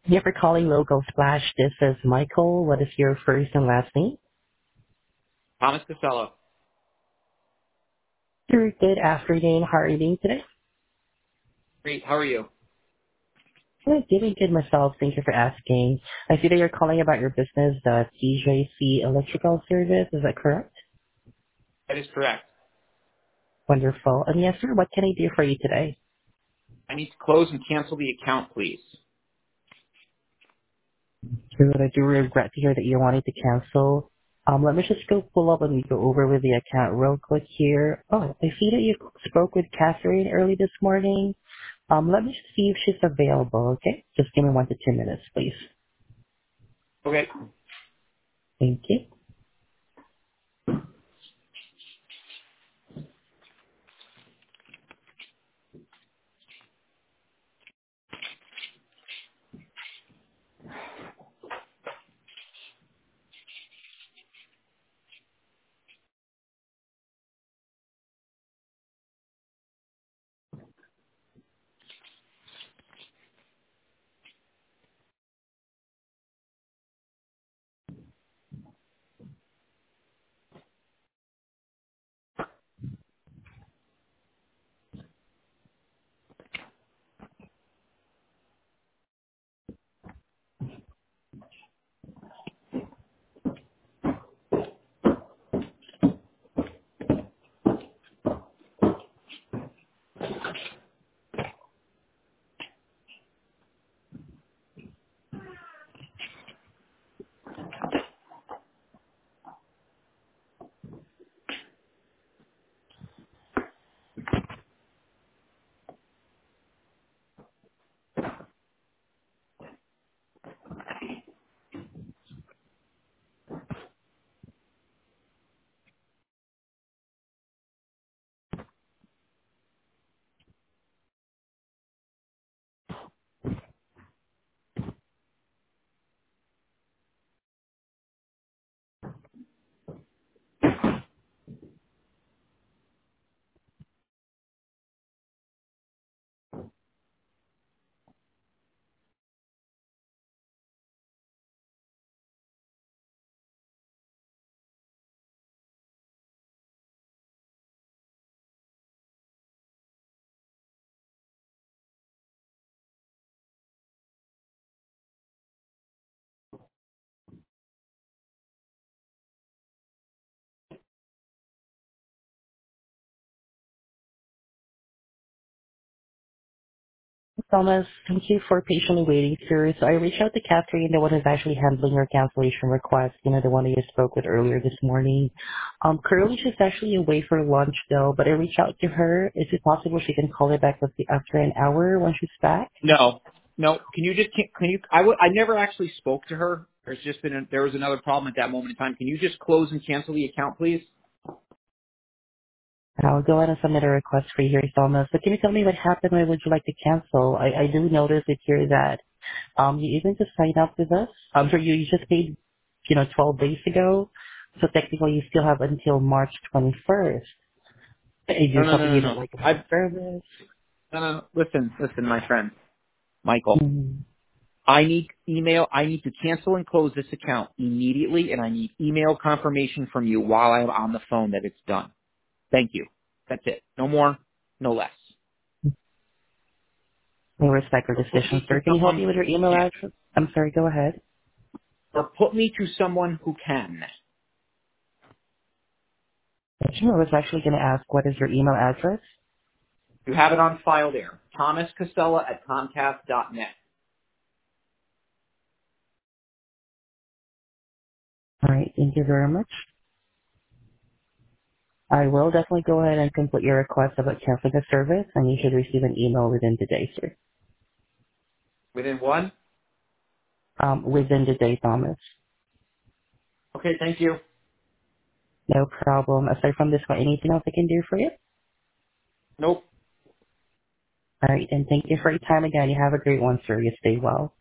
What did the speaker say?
Yeah, for calling Local Splash. This is Michael. What is your first and last name? Thomas Casella. Sure, good afternoon. How are you doing today? Great. How are you? Good, doing good myself. Thank you for asking. I see that you're calling about your business, the TJC Electrical Service. Is that correct? That is correct. Wonderful. And yes, sir, what can I do for you today? I need to close and cancel the account, please. Sure, I do regret to hear that you're wanting to cancel. Let me just go pull up and go over with the account real quick here. Oh, I see that you spoke with Catherine early this morning. Let me see if she's available, okay? Just give me 1 to 2 minutes, please. Okay. Thank you. Thomas, thank you for patiently waiting, sir. So I reached out to Catherine, the one who's actually handling your cancellation request, the one that you spoke with earlier this morning. Currently she's actually away for lunch though, but I reached out to her. Is it possible she can call it back with the after an hour when she's back? No. No. I never actually spoke to her. There was another problem at that moment in time. Can you just close and cancel the account, please? I'll go ahead and submit a request for you here, Thomas. But can you tell me what happened? Why would you like to cancel? I do notice it here that you even just signed up with us. I'm sure you just paid, 12 days ago. So technically you still have until March 21st. Is No, there no, something no, you no, don't no. like about the service? No, no, no. Listen, my friend, Michael. Mm. I need to cancel and close this account immediately, and I need email confirmation from you while I'm on the phone that it's done. Thank you. That's it. No more, no less. I respect your Put decision, me to sir. Can you help someone me with who your email can, address? I'm sorry, go ahead. or put me to someone who can. Sure, I was actually going to ask, what is your email address? You have it on file there. Thomas Casella at Comcast.net. All right, thank you very much. I will definitely go ahead and complete your request about canceling the service, and you should receive an email within the day, sir. Within one? Within the day, Thomas. Okay, thank you. No problem. Aside from this one, anything else I can do for you? Nope. All right, and thank you for your time again. You have a great one, sir. You stay well.